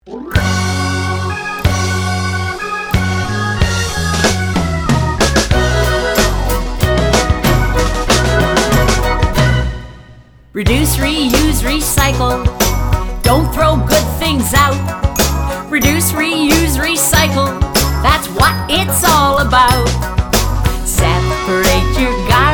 Reduce, reuse, recycle. Don't throw good things out. Reduce, reuse, recycle. That's what it's all about. Separate your garbage